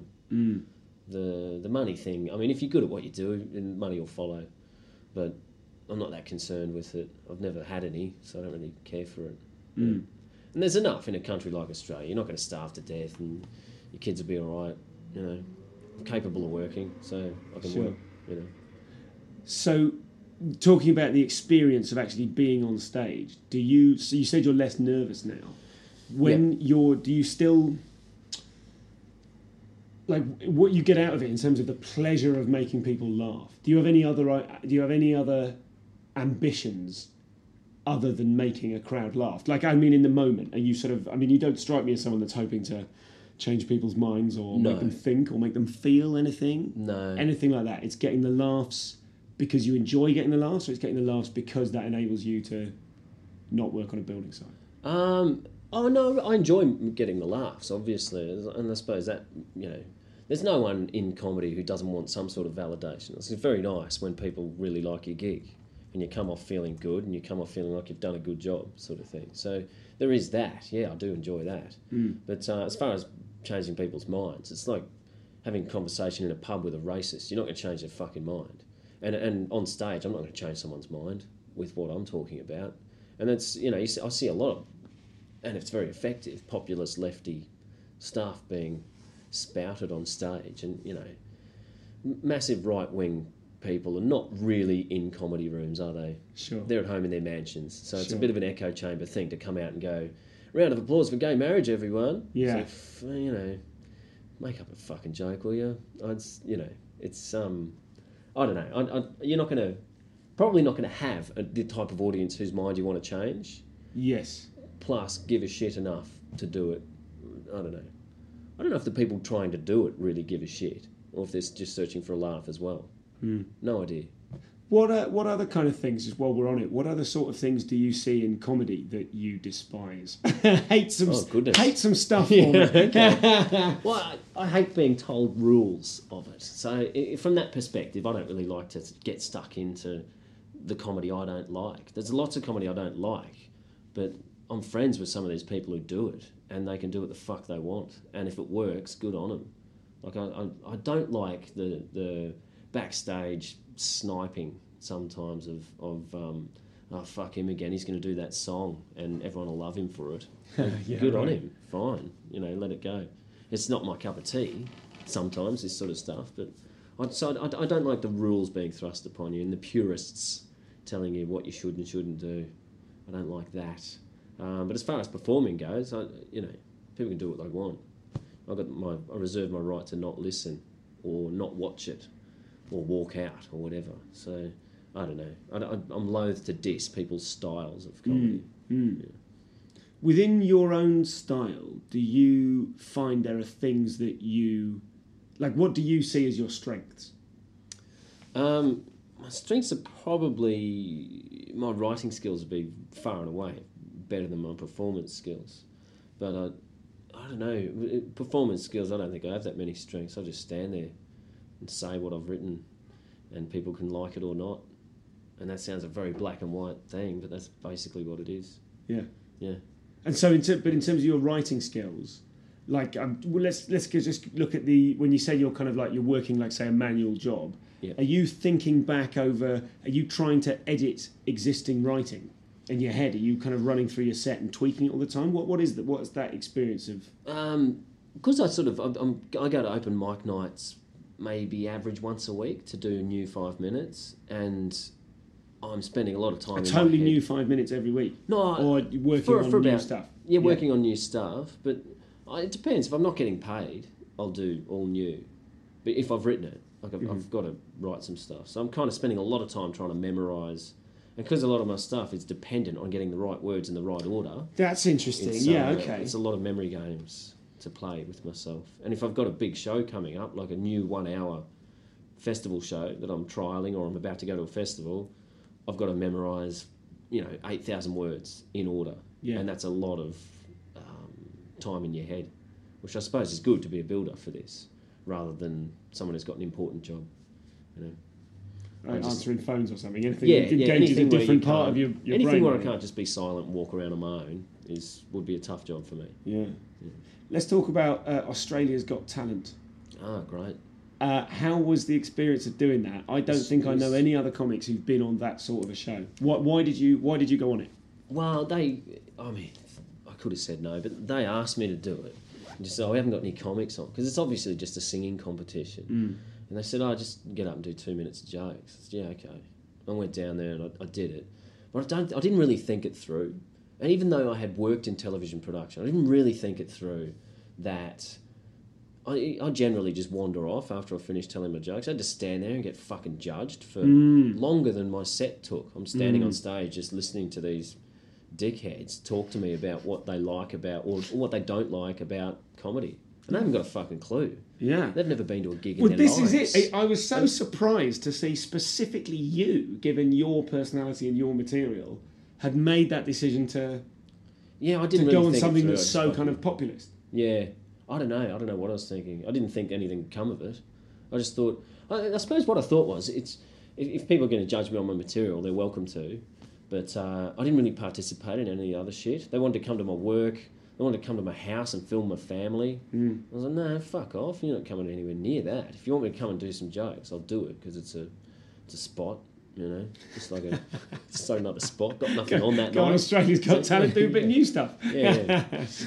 The money thing. If you're good at what you do, then money will follow. But I'm not that concerned with it. I've never had any, so I don't really care for it. And there's enough in a country like Australia. You're not going to starve to death, and your kids will be all right. I'm capable of working, so I can work. So, talking about the experience of actually being on stage, so you said you're less nervous now. Do you still, like, what you get out of it in terms of the pleasure of making people laugh? Do you have any other ambitions other than making a crowd laugh? Like, in the moment, are you sort of, you don't strike me as someone that's hoping to change people's minds or make them think or make them feel anything. No. Anything like that. It's getting the laughs because you enjoy getting the laughs, or it's getting the laughs because that enables you to not work on a building site? Oh no, I enjoy getting the laughs, obviously, and I suppose that, there's no one in comedy who doesn't want some sort of validation. It's very nice when people really like your gig and you come off feeling good and you come off feeling like you've done a good job, sort of thing. So there is that. Yeah, I do enjoy that. But as far as changing people's minds, it's like having a conversation in a pub with a racist. You're not going to change their fucking mind. And on stage, I'm not going to change someone's mind with what I'm talking about. And it's, I see a lot of, and it's very effective, populist lefty stuff being spouted on stage. And, massive right-wing people are not really in comedy rooms, are they? Sure. They're at home in their mansions. So it's a bit of an echo chamber thing to come out and go, round of applause for gay marriage, everyone. Yeah. So, make up a fucking joke, will you? It's, I don't know. You're not going to, probably not going to have the type of audience whose mind you want to change. Yes. Plus, give a shit enough to do it. I don't know. I don't know if the people trying to do it really give a shit, or if they're just searching for a laugh as well. No idea. What other kind of things, just while we're on it, what other sort of things do you see in comedy that you despise? hate some stuff for me. Okay. Well, I hate being told rules of it. So from that perspective, I don't really like to get stuck into the comedy I don't like. There's lots of comedy I don't like, but I'm friends with some of these people who do it, and they can do what the fuck they want. And if it works, good on them. Like I don't like the backstage sniping sometimes of oh fuck him again, he's going to do that song and everyone will love him for it. Good on him, fine, let it go. It's not my cup of tea sometimes, this sort of stuff, but I don't like the rules being thrust upon you and the purists telling you what you should and shouldn't do. I don't like that. But as far as performing goes, people can do what they want. I reserve my right to not listen or not watch it or walk out or whatever. So, I don't know. I'm loath to diss people's styles of comedy. Yeah. Within your own style, do you find there are things that you... Like, what do you see as your strengths? My strengths are probably... My writing skills would be far and away better than my performance skills. But I don't know. Performance skills, I don't think I have that many strengths. I just stand there and say what I've written, and people can like it or not. And that sounds a very black and white thing, but that's basically what it is. Yeah. Yeah. And so, in terms of your writing skills, like, let's just look at when you say you're kind of like, you're working like, say, a manual job. Yeah. Are you thinking back over, are you trying to edit existing writing in your head? Are you kind of running through your set and tweaking it all the time? What's that experience of? Because I go to open mic nights maybe average once a week to do new 5 minutes, and I'm spending a lot of time. Totally new 5 minutes every week. No, or working on new stuff. Yeah, working on new stuff, but it depends. If I'm not getting paid, I'll do all new. But if I've written it, I've got to write some stuff. So I'm kind of spending a lot of time trying to memorise. And because a lot of my stuff is dependent on getting the right words in the right order. That's interesting. Okay. It's a lot of memory games to play with myself. And if I've got a big show coming up, like a new 1 hour festival show that I'm trialling, or I'm about to go to a festival, I've got to memorise, 8,000 words in order. Yeah. And that's a lot of time in your head, which I suppose is good to be a builder for this, rather than someone who's got an important job, answering phones or something. Anything engages a different part of your brain. Anything where I can't just be silent and walk around on my own would be a tough job for me. Yeah. Let's talk about Australia's Got Talent. Ah, great. How was the experience of doing that? I don't think I know any other comics who've been on that sort of a show. Why did you go on it? Well, I could have said no, but they asked me to do it. And just said, we haven't got any comics on, because it's obviously just a singing competition. And they said, just get up and do 2 minutes of jokes. I said, yeah, okay. I went down there and I did it. But I didn't really think it through. And even though I had worked in television production, I didn't really think it through that I generally just wander off after I finish telling my jokes. I had to stand there and get fucking judged for longer than my set took. I'm standing on stage just listening to these dickheads talk to me about what they like about or what they don't like about comedy. And they haven't got a fucking clue. Yeah. They've never been to a gig in their lives. Well, this is it. I was so surprised to see specifically you, given your personality and your material, had made that decision to go on something that's so kind of populist. Yeah. I don't know what I was thinking. I didn't think anything would come of it. I just thought... I suppose what I thought was, if people are going to judge me on my material, they're welcome to. But I didn't really participate in any other shit. They wanted to come to my work. They wanted to come to my house and film my family. I was like, no, fuck off. You're not coming anywhere near that. If you want me to come and do some jokes, I'll do it, because it's a spot, just like just another spot. Got nothing on that night. Go on Australia's Got Talent, do a bit of new stuff. Yeah.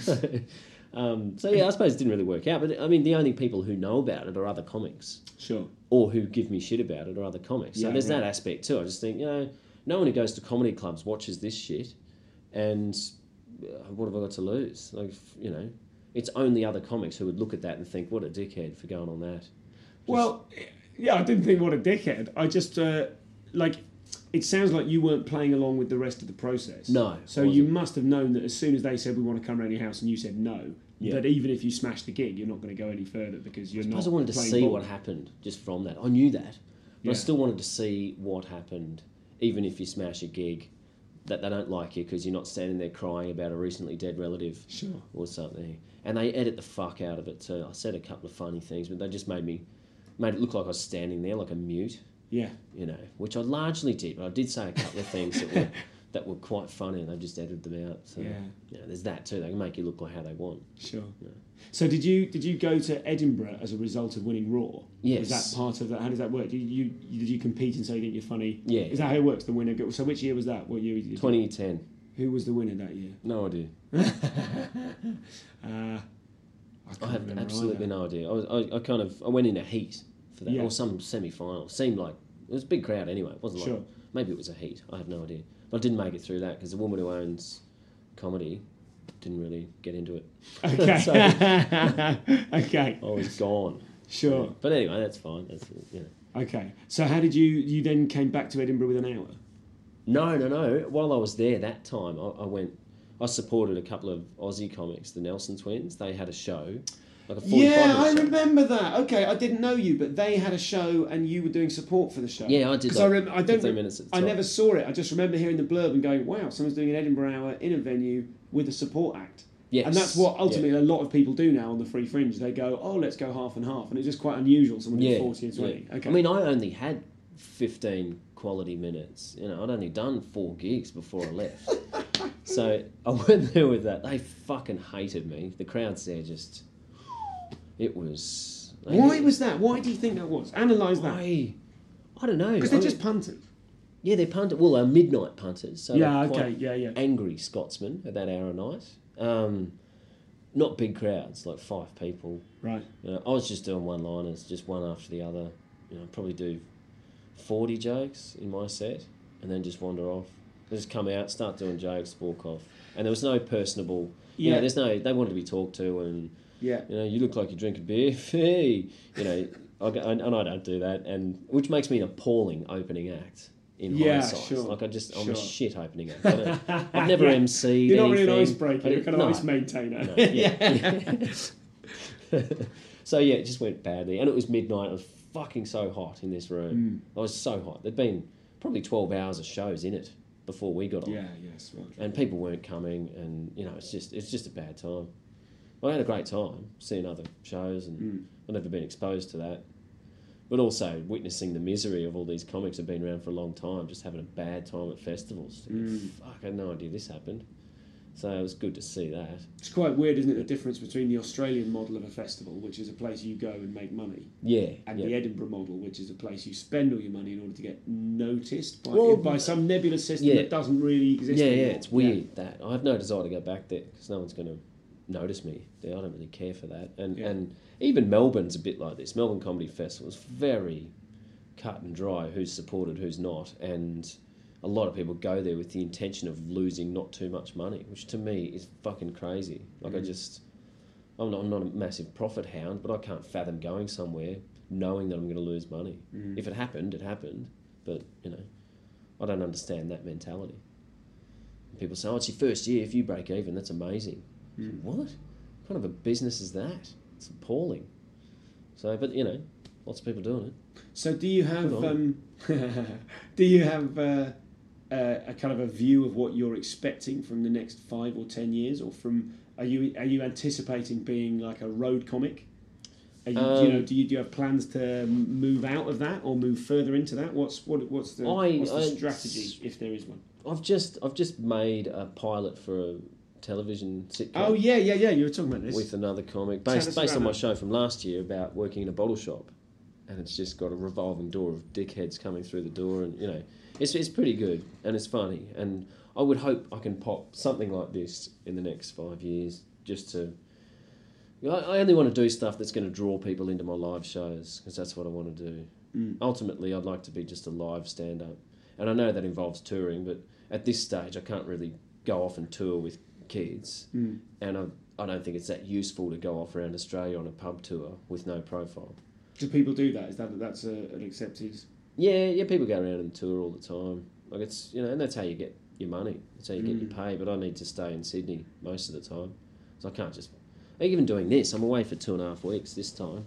So I suppose it didn't really work out. But I mean, the only people who know about it are other comics. Sure. Or who give me shit about it are other comics. So there's that aspect too. I just think, no one who goes to comedy clubs watches this shit, and what have I got to lose? Like, it's only other comics who would look at that and think, what a dickhead for going on that. Well, yeah, I didn't think what a dickhead. I just, it sounds like you weren't playing along with the rest of the process. No. So you must have known that as soon as they said, we want to come around your house, and you said no, that even if you smash the gig, you're not going to go any further because you're not. I wanted to see what happened just from that. I knew that. But I still wanted to see what happened, even if you smash a gig, that they don't like you because you're not standing there crying about a recently dead relative or something. And they edit the fuck out of it too. I said a couple of funny things, but they just made it look like I was standing there like a mute. Yeah. You know, which I largely did, but I did say a couple of things that were quite funny, and they've just edited them out. So there's that too. They can make you look like how they want. Sure. Yeah. So did you go to Edinburgh as a result of winning Raw? Yes. Was that part of that? How does that work? Did you compete and say you think you're funny? Yeah. Is that how it works? The winner. So which year was that? What year? 2010. Who was the winner that year? No idea. I have absolutely no idea. I went in a heat for that, or some semi-final. Seemed like it was a big crowd anyway. It wasn't like maybe it was a heat. I have no idea. But I didn't make it through that because the woman who owns comedy didn't really get into it. Okay. So, okay. I was gone. Sure. Yeah. But anyway, that's fine. That's Okay. So how did you then came back to Edinburgh with an hour? No. While I was there that time, I supported a couple of Aussie comics, the Nelson Twins. They had a show, like a 45-minute I show. remember that. Okay, I didn't know you, but they had a show and you were doing support for the show. Yeah, I did. Because like 15 minutes at the I top. never saw it. I just remember hearing the blurb and going, "Wow, someone's doing an Edinburgh hour in a venue with a support act." Yes. And that's what ultimately a lot of people do now on the Free Fringe. They go, "Oh, let's go half and half," and it's just quite unusual. Someone doing 40 and 20. Yeah. Okay. I mean, I only had 15 quality minutes. You know, I'd only done 4 gigs before I left. So I went there with that. They fucking hated me. The crowds there just... It was... Why was that? Why do you think that was? Analyse that. I don't know. Because they're just punters. Yeah, they're punters. Well, they're midnight punters. So Yeah, they're okay, quite angry Scotsmen at that hour a night. Not big crowds, like 5 people. Right. You know, I was just doing one-liners, just one after the other. You know, probably do 40 jokes in my set, and then just wander off. Just come out, start doing jokes, walk off. And there was no personable... You know, they wanted to be talked to, and... Yeah. You know, you look like you drink a beer. Hey, you know, and I don't do that, and which makes me an appalling opening act in hindsight. Sure. Like I'm a shit opening act. I've never MC'd. You're not anything. really an icebreaker. You're kind of ice maintainer. No, yeah. So yeah, it just went badly, and it was midnight. It was fucking so hot in this room. I was so hot. There'd been probably 12 hours of shows in it before we got on. Yes. Right. And people weren't coming, and you know, it's just a bad time. I had a great time seeing other shows, and I've never been exposed to that. But also witnessing the misery of all these comics who've been around for a long time, just having a bad time at festivals. Fuck, I had no idea this happened. So it was good to see that. It's quite weird, isn't it, the difference between the Australian model of a festival, which is a place you go and make money, and the Edinburgh model, which is a place you spend all your money in order to get noticed by some nebulous system that doesn't really exist anymore. Yeah, it's weird that. I have no desire to go back there because no one's going to notice me. I don't really care for that. And even Melbourne's a bit like this. Melbourne Comedy Festival is very cut and dry, who's supported, who's not, and a lot of people go there with the intention of losing not too much money, which to me is fucking crazy. Like I'm not a massive profit hound, but I can't fathom going somewhere knowing that I'm going to lose money. If it happened, it happened, but you know, I don't understand that mentality. People say, "Oh, it's your first year. If you break even, that's amazing." What? What kind of a business is that? It's appalling. So, but you know, lots of people doing it. So, do you have a kind of a view of what you're expecting from the next 5 or 10 years, or are you anticipating being like a road comic? Do you have plans to move out of that or move further into that? What's the strategy, if there is one? I've just made a pilot for a television sitcom. Oh yeah. You were talking about this with another comic based on my show from last year about working in a bottle shop, and it's just got a revolving door of dickheads coming through the door, and you know, it's pretty good and it's funny, and I would hope I can pop something like this in the next 5 years. Just to, I only want to do stuff that's going to draw people into my live shows because that's what I want to do. Ultimately, I'd like to be just a live stand-up, and I know that involves touring, but at this stage, I can't really go off and tour with kids, and I don't think it's that useful to go off around Australia on a pub tour with no profile. Do people do that? Is that's an accepted? Yeah, people go around and tour all the time. Like it's, you know, and that's how you get your money. That's how you get your pay. But I need to stay in Sydney most of the time, so I can't just. Even doing this, I'm away for 2.5 weeks this time,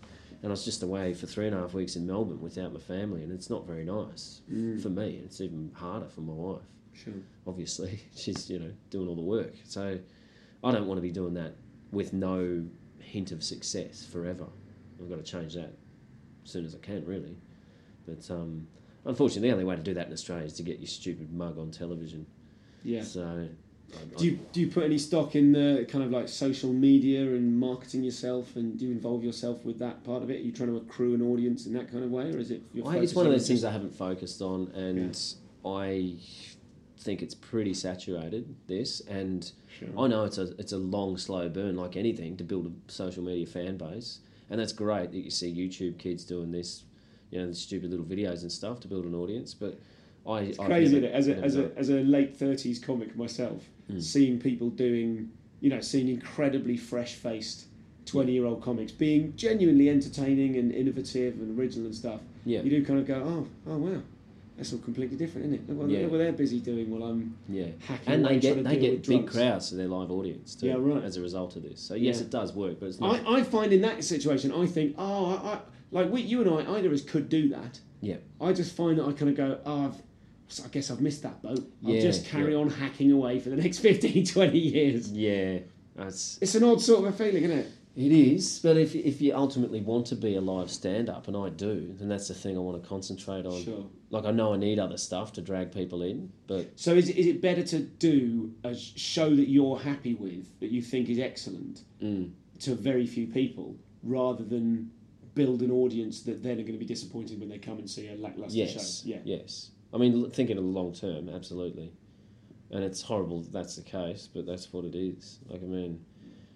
And I was just away for 3.5 weeks in Melbourne without my family, and it's not very nice for me. It's even harder for my wife. Sure. Obviously, she's, doing all the work. So I don't want to be doing that with no hint of success forever. I've got to change that as soon as I can, really. But unfortunately, the only way to do that in Australia is to get your stupid mug on television. Yeah. So... Do you put any stock in the kind of like social media and marketing yourself, and do you involve yourself with that part of it? Are you trying to accrue an audience in that kind of way, or is it? It's one of those things I haven't focused on, and I think it's pretty saturated. And I know it's a long, slow burn, like anything, to build a social media fan base, and that's great that you see YouTube kids doing this, the stupid little videos and stuff to build an audience, but. It's crazy, isn't it? As a late 30s comic myself, seeing people doing, seeing incredibly fresh-faced 20-year-old comics being genuinely entertaining and innovative and original and stuff. Yeah. You do kind of go, oh wow, that's all completely different, isn't it? Look what they're busy doing while I'm hacking and away they get big drugs. crowds to their live audience too, as a result of this. So yes, it does work, but it's not. I find in that situation, I think, you and I, either of us could do that. Yeah. I just find that I kind of go, I guess I've missed that boat. I'll just carry on hacking away for the next 15, 20 years. Yeah. It's an odd sort of a feeling, isn't it? It is, but if you ultimately want to be a live stand-up, and I do, then that's the thing I want to concentrate on. Sure. Like, I know I need other stuff to drag people in, but... So is it better to do a show that you're happy with, that you think is excellent, to very few people, rather than build an audience that then are going to be disappointed when they come and see a lacklustre show? Yeah. Yes. I mean, thinking of the long term, absolutely. And it's horrible that that's the case, but that's what it is. Like, I mean,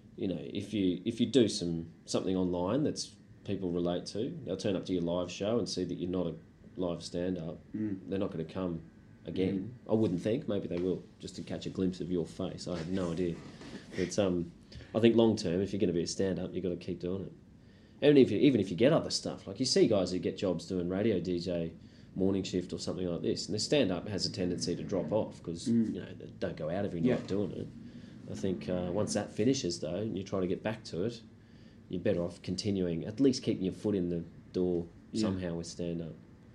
if you do something online that's people relate to, they'll turn up to your live show and see that you're not a live stand-up. They're not going to come again. I wouldn't think. Maybe they will, just to catch a glimpse of your face. I have no idea. But I think long term, if you're going to be a stand-up, you've got to keep doing it. Even if you get other stuff, like you see guys who get jobs doing radio DJ, morning shift or something like this, and the stand-up has a tendency to drop off because they don't go out every night doing it. I think once that finishes, though, and you try to get back to it, you're better off continuing, at least keeping your foot in the door somehow with stand-up.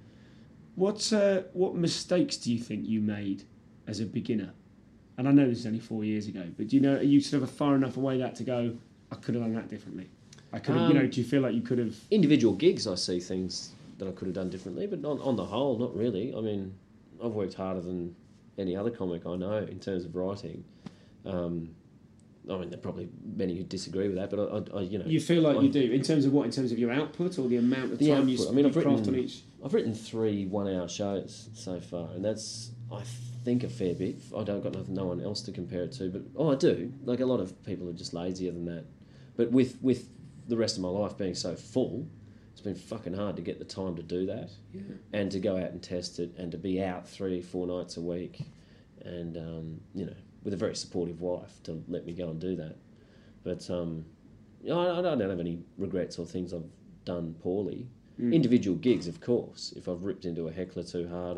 What mistakes do you think you made as a beginner? And I know this is only 4 years ago, but are you sort of far enough away that to go, I could have done that differently? I could have, do you feel like you could have... Individual gigs, I see things that I could have done differently, but on the whole, not really. I mean, I've worked harder than any other comic I know in terms of writing. I mean, there are probably many who disagree with that, but I You feel like you do in terms of what? In terms of your output or the amount of time you craft on each? I've written 3 one-hour shows so far, and that's, I think, a fair bit. I don't got no one else to compare it to, but I do. Like, a lot of people are just lazier than that. But with the rest of my life being so full, it's been fucking hard to get the time to do that, and to go out and test it, and to be out 3-4 nights a week, and with a very supportive wife to let me go and do that. But I don't have any regrets or things I've done poorly. Individual gigs, of course, if I've ripped into a heckler too hard,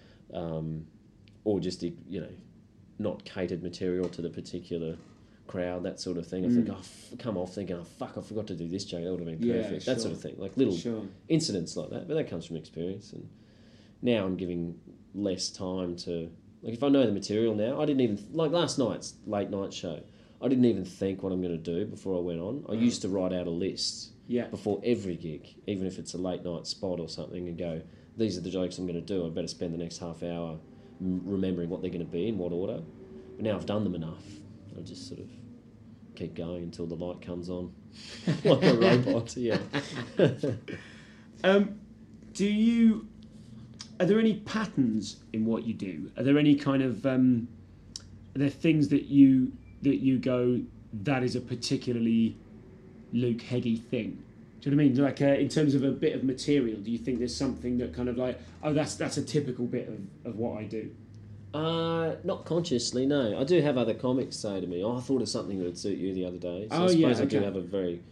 or just not catered material to the particular crowd, that sort of thing. I think come off thinking, fuck, I forgot to do this joke, that would have been perfect. That sort of thing, like little incidents like that. But that comes from experience, and now I'm giving less time to, like, if I know the material now, I didn't even, like last night's late night show, I didn't even think what I'm going to do before I went on. I used to write out a list before every gig, even if it's a late night spot or something, and go, these are the jokes I'm going to do. I better spend the next half hour remembering what they're going to be, in what order. But now I've done them enough, I just sort of keep going until the light comes on, like a robot. Are there any patterns in what you do? Are there any kind of are there things that you go, that is a particularly Luke Heggie thing? Do you know what I mean? Like in terms of a bit of material, do you think there's something that kind of like, that's a typical bit of what I do? Not consciously, no. I do have other comics say to me, I thought of something that would suit you the other day. So I suppose I do have a very,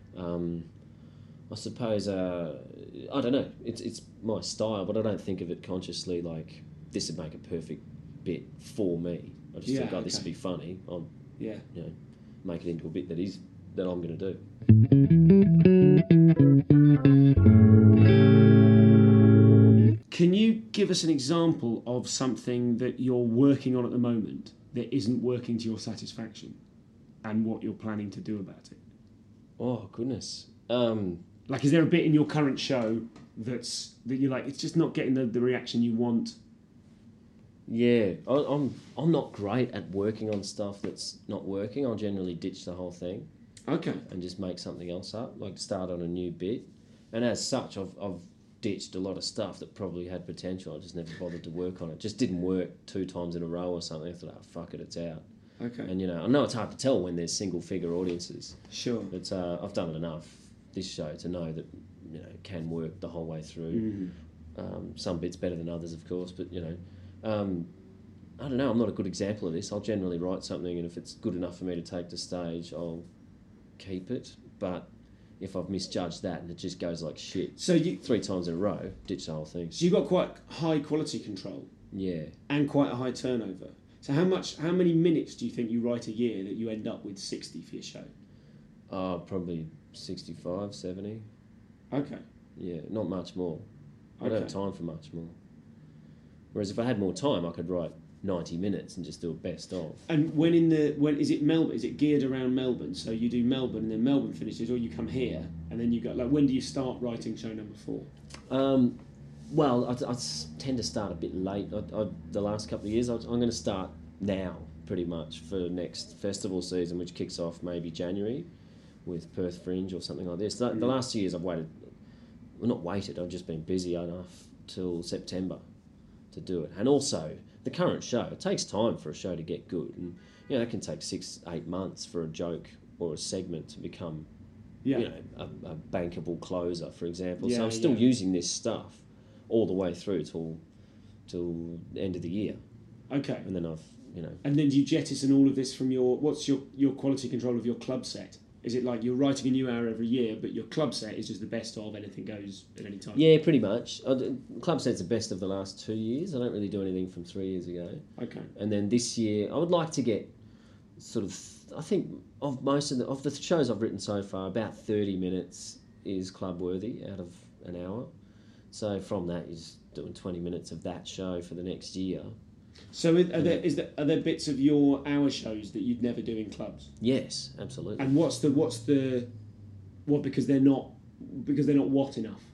I suppose, I don't know, it's my style, but I don't think of it consciously like, this would make a perfect bit for me. I just think, this would be funny. I'll make it into a bit that I'm going to do. give us an example of something that you're working on at the moment that isn't working to your satisfaction, and what you're planning to do about it? Oh, goodness. Like, is there a bit in your current show that you're like, it's just not getting the reaction you want? Yeah, I'm not great at working on stuff that's not working. I'll generally ditch the whole thing. Okay. And just make something else up, like start on a new bit. And as such, I've ditched a lot of stuff that probably had potential. I just never bothered to work on it. Just didn't work 2 times in a row or something. I thought, fuck it, it's out. Okay. And, I know it's hard to tell when there's single-figure audiences. Sure. But I've done it enough, this show, to know that, it can work the whole way through. Some bits better than others, of course, but, I don't know, I'm not a good example of this. I'll generally write something, and if it's good enough for me to take to stage, I'll keep it. But if I've misjudged that and it just goes like shit, so 3 times in a row, ditch the whole thing. So you've got quite high quality control. Yeah. And quite a high turnover. So how many minutes do you think you write a year that you end up with 60 for your show? Probably 65, 70. Okay. Yeah, not much more. I Okay. don't have time for much more. Whereas if I had more time, I could write 90 minutes and just do a best of. And when is it Melbourne? Is it geared around Melbourne? So you do Melbourne and then Melbourne finishes, or you come here and then you go, like, when do you start writing show number 4? Well, I tend to start a bit late. The last couple of years, I'm going to start now, pretty much, for next festival season, which kicks off maybe January with Perth Fringe or something like this. The last 2 years I've waited, well, not waited, I've just been busy enough till September to do it. And also, the current show, it takes time for a show to get good. And, it can take 6-8 months for a joke or a segment to become, a bankable closer, for example. So I'm still using this stuff all the way through till the end of the year. Okay. And then I've, And then do you jettison all of this from what's your quality control of your club set? Is it like you're writing a new hour every year, but your club set is just the best of, anything goes at any time? Yeah, pretty much. Club set's the best of the last 2 years. I don't really do anything from 3 years ago. Okay. And then this year, I would like to get sort of, I think of most of the shows I've written so far, about 30 minutes is club worthy out of an hour. So from that, you're just doing 20 minutes of that show for the next year. So are there bits of your hour shows that you'd never do in clubs? Yes, absolutely. And what's the because they're not what enough?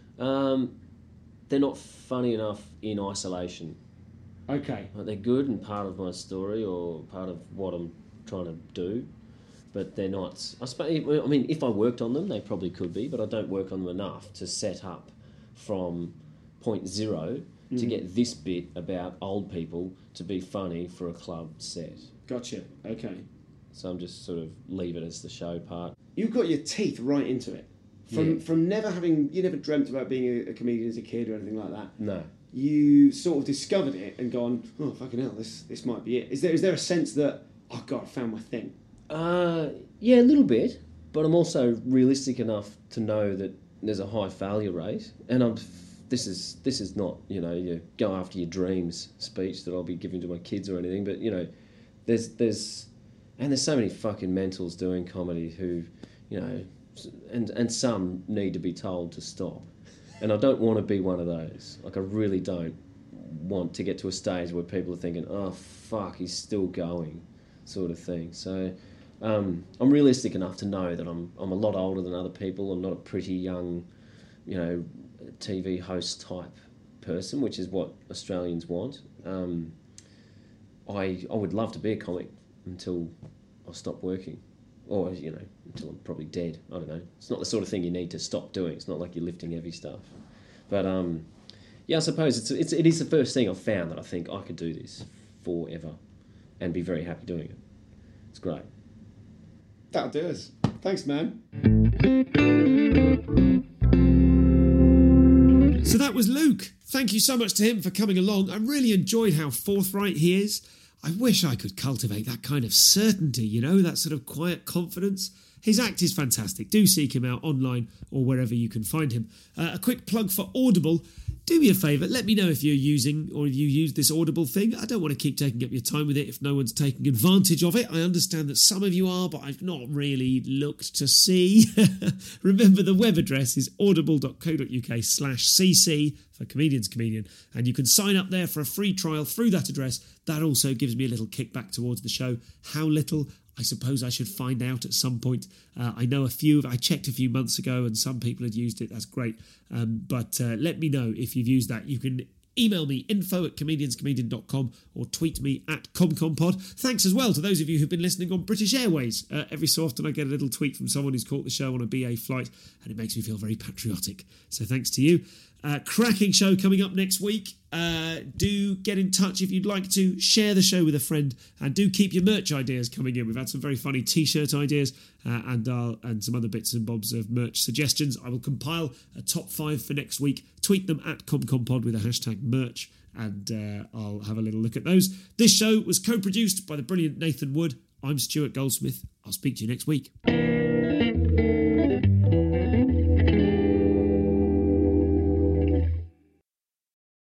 They're not funny enough in isolation. Okay. Like, they're good and part of my story or part of what I'm trying to do, but they're not. I mean, if I worked on them, they probably could be, but I don't work on them enough to set up from point zero to get this bit about old people to be funny for a club set. Gotcha. Okay. So I'm just sort of leave it as the show part. You've got your teeth right into it. From never dreamt about being a comedian as a kid or anything like that. No. You sort of discovered it and gone, oh fucking hell, this might be it. Is there a sense that, oh God, I found my thing? Yeah, a little bit, but I'm also realistic enough to know that there's a high failure rate, and this is not, you go after your dreams speech that I'll be giving to my kids or anything, but there's so many fucking mentals doing comedy who, and some need to be told to stop, and I don't want to be one of those. Like, I really don't want to get to a stage where people are thinking, oh fuck, he's still going, sort of thing. So I'm realistic enough to know that I'm a lot older than other people. I'm not a pretty young, TV host type person, which is what Australians want. I would love to be a comic until I stop working, or until I'm probably dead. I don't know. It's not the sort of thing you need to stop doing. It's not like you're lifting heavy stuff. But yeah, I suppose it is the first thing I've found that I think I could do this forever and be very happy doing it. It's great. That'll do us. Thanks, man. So that was Luke. Thank you so much to him for coming along. I really enjoyed how forthright he is. I wish I could cultivate that kind of certainty, that sort of quiet confidence. His act is fantastic. Do seek him out online or wherever you can find him. A quick plug for Audible. do me a favour, let me know if you're using or if you use this Audible thing. I don't want to keep taking up your time with it if no one's taking advantage of it. I understand that some of you are, but I've not really looked to see. Remember, the web address is audible.co.uk/cc for Comedians Comedian, and you can sign up there for a free trial through that address. That also gives me a little kickback towards the show. How little? I suppose I should find out at some point. I know I checked a few months ago and some people had used it. That's great. But let me know if you've used that. You can email me info@comedianscomedian.com or tweet me at ComComPod. Thanks as well to those of you who've been listening on British Airways. Every so often I get a little tweet from someone who's caught the show on a BA flight and it makes me feel very patriotic. So thanks to you. Cracking show coming up next week. Do get in touch if you'd like to. Share the show with a friend and do keep your merch ideas coming in. We've had some very funny t-shirt ideas and some other bits and bobs of merch suggestions. I will compile a top 5 for next week. Tweet them at ComComPod with a hashtag merch and I'll have a little look at those. This show was co-produced by the brilliant Nathan Wood. I'm Stuart Goldsmith. I'll speak to you next week.